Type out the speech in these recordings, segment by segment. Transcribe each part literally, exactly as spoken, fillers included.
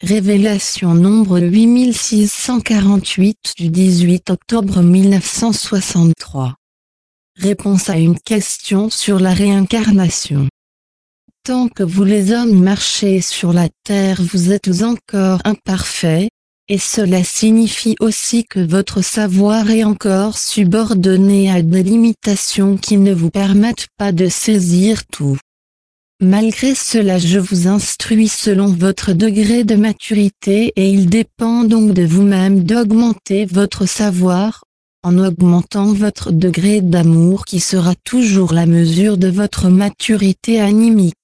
Révélation nombre huit mille six cent quarante-huit du dix-huit octobre mille neuf cent soixante-trois. Réponse à une question sur la réincarnation. Tant que vous les hommes marchez sur la terre, vous êtes encore imparfaits, et cela signifie aussi que votre savoir est encore subordonné à des limitations qui ne vous permettent pas de saisir tout. Malgré cela, je vous instruis selon votre degré de maturité et il dépend donc de vous-même d'augmenter votre savoir, en augmentant votre degré d'amour qui sera toujours la mesure de votre maturité animique.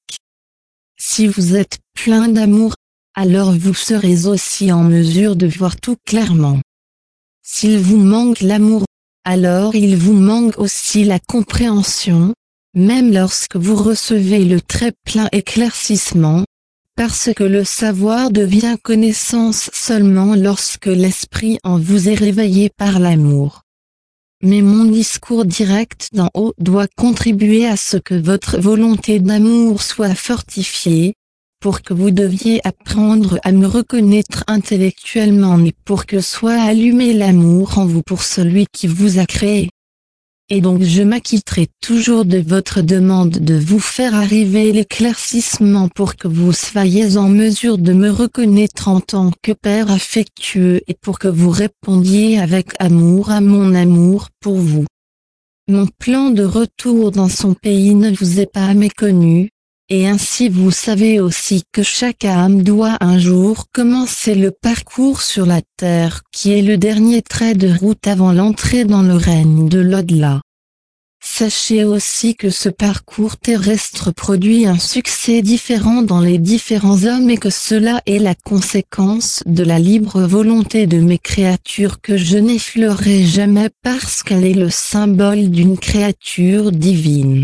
Si vous êtes plein d'amour, alors vous serez aussi en mesure de voir tout clairement. S'il vous manque l'amour, alors il vous manque aussi la compréhension, même lorsque vous recevez le très plein éclaircissement, parce que le savoir devient connaissance seulement lorsque l'esprit en vous est réveillé par l'amour. Mais mon discours direct d'en haut doit contribuer à ce que votre volonté d'amour soit fortifiée, pour que vous deviez apprendre à me reconnaître intellectuellement et pour que soit allumé l'amour en vous pour celui qui vous a créé. Et donc je m'acquitterai toujours de votre demande de vous faire arriver l'éclaircissement pour que vous soyez en mesure de me reconnaître en tant que Père affectueux et pour que vous répondiez avec amour à mon amour pour vous. Mon plan de retour dans son pays ne vous est pas méconnu, et ainsi vous savez aussi que chaque âme doit un jour commencer le parcours sur la terre qui est le dernier trait de route avant l'entrée dans le règne de l'au-delà. Sachez aussi que ce parcours terrestre produit un succès différent dans les différents hommes et que cela est la conséquence de la libre volonté de mes créatures que je n'effleurerai jamais parce qu'elle est le symbole d'une créature divine.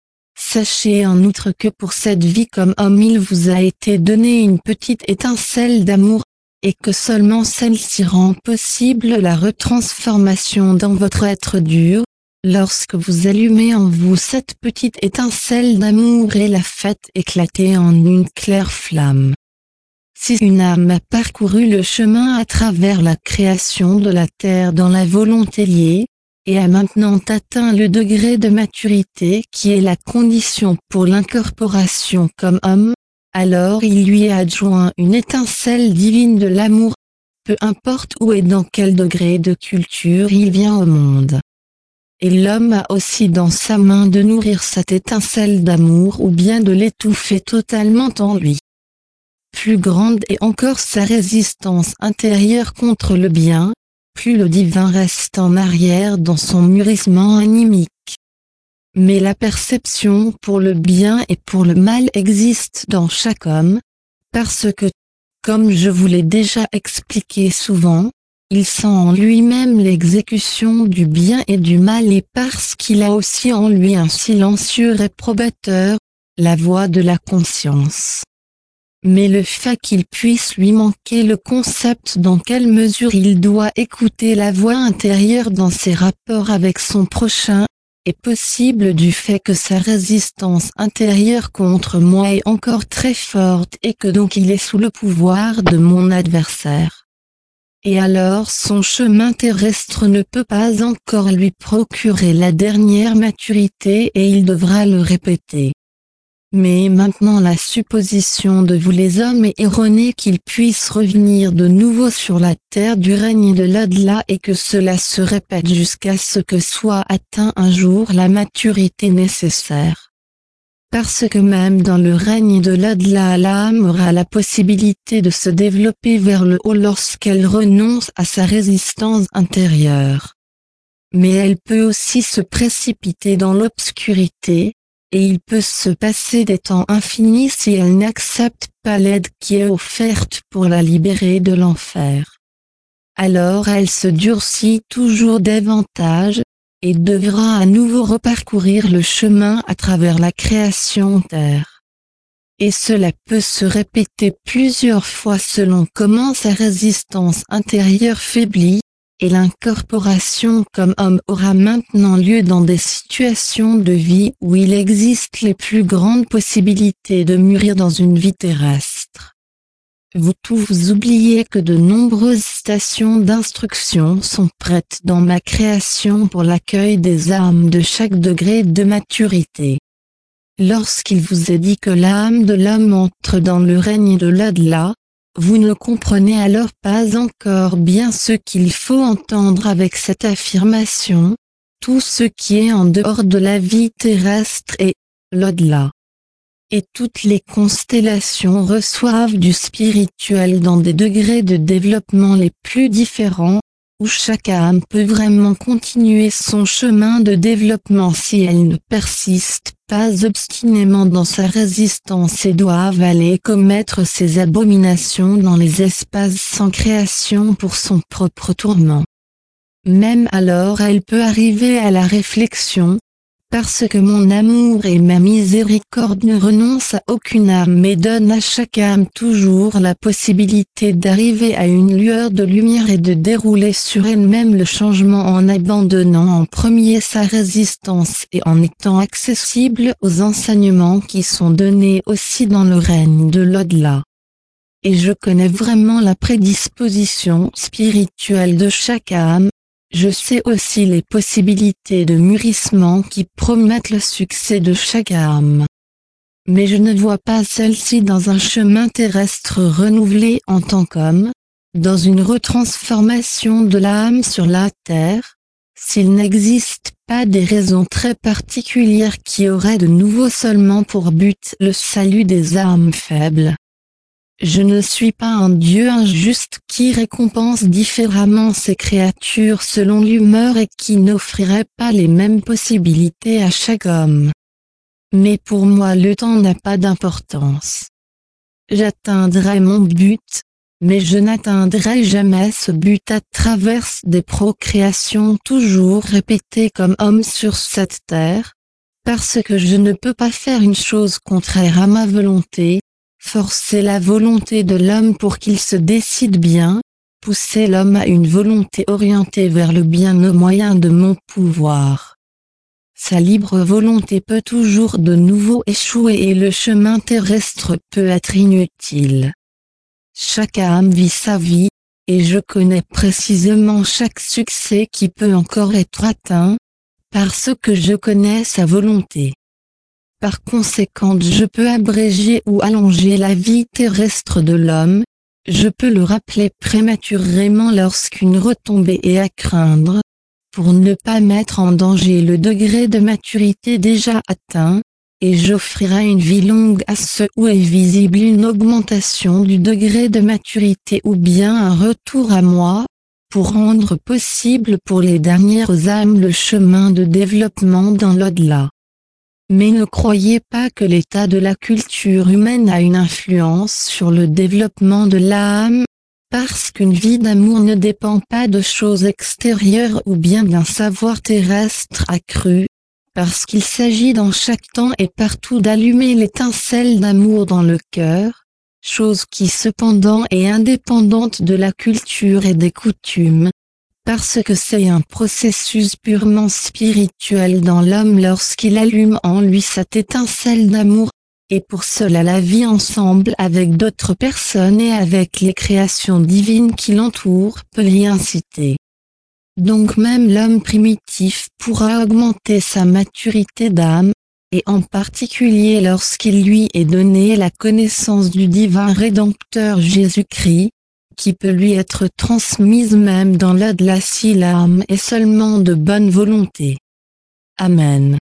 Sachez en outre que pour cette vie comme homme il vous a été donné une petite étincelle d'amour, et que seulement celle-ci rend possible la retransformation dans votre être dur. Lorsque vous allumez en vous cette petite étincelle d'amour et la faites éclater en une claire flamme. Si une âme a parcouru le chemin à travers la création de la terre dans la volonté liée, et a maintenant atteint le degré de maturité qui est la condition pour l'incorporation comme homme, alors il lui est adjoint une étincelle divine de l'amour, peu importe où et dans quel degré de culture il vient au monde. Et l'homme a aussi dans sa main de nourrir cette étincelle d'amour ou bien de l'étouffer totalement en lui. Plus grande est encore sa résistance intérieure contre le bien, plus le divin reste en arrière dans son mûrissement animique. Mais la perception pour le bien et pour le mal existe dans chaque homme, parce que, comme je vous l'ai déjà expliqué souvent, il sent en lui-même l'exécution du bien et du mal et parce qu'il a aussi en lui un silencieux réprobateur, la voix de la conscience. Mais le fait qu'il puisse lui manquer le concept dans quelle mesure il doit écouter la voix intérieure dans ses rapports avec son prochain, est possible du fait que sa résistance intérieure contre moi est encore très forte et que donc il est sous le pouvoir de mon adversaire. Et alors son chemin terrestre ne peut pas encore lui procurer la dernière maturité et il devra le répéter. Mais maintenant la supposition de vous les hommes est erronée qu'il puisse revenir de nouveau sur la terre du règne de l'au-delà et que cela se répète jusqu'à ce que soit atteint un jour la maturité nécessaire. Parce que même dans le règne de l'au-delà, l'âme aura la possibilité de se développer vers le haut lorsqu'elle renonce à sa résistance intérieure. Mais elle peut aussi se précipiter dans l'obscurité, et il peut se passer des temps infinis si elle n'accepte pas l'aide qui est offerte pour la libérer de l'enfer. Alors elle se durcit toujours davantage, et devra à nouveau reparcourir le chemin à travers la création terre. Et cela peut se répéter plusieurs fois selon comment sa résistance intérieure faiblit, et l'incorporation comme homme aura maintenant lieu dans des situations de vie où il existe les plus grandes possibilités de mûrir dans une vie terrestre. vous tous oubliez que de nombreuses stations d'instruction sont prêtes dans ma création pour l'accueil des âmes de chaque degré de maturité. Lorsqu'il vous est dit que l'âme de l'homme entre dans le règne de l'au-delà, vous ne comprenez alors pas encore bien ce qu'il faut entendre avec cette affirmation, tout ce qui est en dehors de la vie terrestre est l'au-delà. Et toutes les constellations reçoivent du spirituel dans des degrés de développement les plus différents, où chaque âme peut vraiment continuer son chemin de développement si elle ne persiste pas obstinément dans sa résistance et doit avaler et commettre ses abominations dans les espaces sans création pour son propre tourment. Même alors elle peut arriver à la réflexion, parce que mon amour et ma miséricorde ne renoncent à aucune âme mais donnent à chaque âme toujours la possibilité d'arriver à une lueur de lumière et de dérouler sur elle-même le changement en abandonnant en premier sa résistance et en étant accessible aux enseignements qui sont donnés aussi dans le règne de l'au-delà. Et je connais vraiment la prédisposition spirituelle de chaque âme. Je sais aussi les possibilités de mûrissement qui promettent le succès de chaque âme. Mais je ne vois pas celle-ci dans un chemin terrestre renouvelé en tant qu'homme, dans une retransformation de l'âme sur la terre, s'il n'existe pas des raisons très particulières qui auraient de nouveau seulement pour but le salut des âmes faibles. Je ne suis pas un Dieu injuste qui récompense différemment ses créatures selon l'humeur et qui n'offrirait pas les mêmes possibilités à chaque homme. Mais pour moi le temps n'a pas d'importance. J'atteindrai mon but, mais je n'atteindrai jamais ce but à travers des procréations toujours répétées comme homme sur cette terre, parce que je ne peux pas faire une chose contraire à ma volonté. Forcer la volonté de l'homme pour qu'il se décide bien, pousser l'homme à une volonté orientée vers le bien au moyen de mon pouvoir. Sa libre volonté peut toujours de nouveau échouer et le chemin terrestre peut être inutile. Chaque âme vit sa vie, et je connais précisément chaque succès qui peut encore être atteint, parce que je connais sa volonté. Par conséquent je peux abréger ou allonger la vie terrestre de l'homme, je peux le rappeler prématurément lorsqu'une retombée est à craindre, pour ne pas mettre en danger le degré de maturité déjà atteint, et j'offrirai une vie longue à ceux où est visible une augmentation du degré de maturité ou bien un retour à moi, pour rendre possible pour les dernières âmes le chemin de développement dans l'au-delà. Mais ne croyez pas que l'état de la culture humaine a une influence sur le développement de l'âme, parce qu'une vie d'amour ne dépend pas de choses extérieures ou bien d'un savoir terrestre accru, parce qu'il s'agit dans chaque temps et partout d'allumer l'étincelle d'amour dans le cœur, chose qui cependant est indépendante de la culture et des coutumes. Parce que c'est un processus purement spirituel dans l'homme lorsqu'il allume en lui cette étincelle d'amour, et pour cela la vie ensemble avec d'autres personnes et avec les créations divines qui l'entourent peut l'y inciter. Donc même l'homme primitif pourra augmenter sa maturité d'âme, et en particulier lorsqu'il lui est donné la connaissance du divin Rédempteur Jésus-Christ, qui peut lui être transmise même dans l'au-delà si l'âme est seulement de bonne volonté. Amen.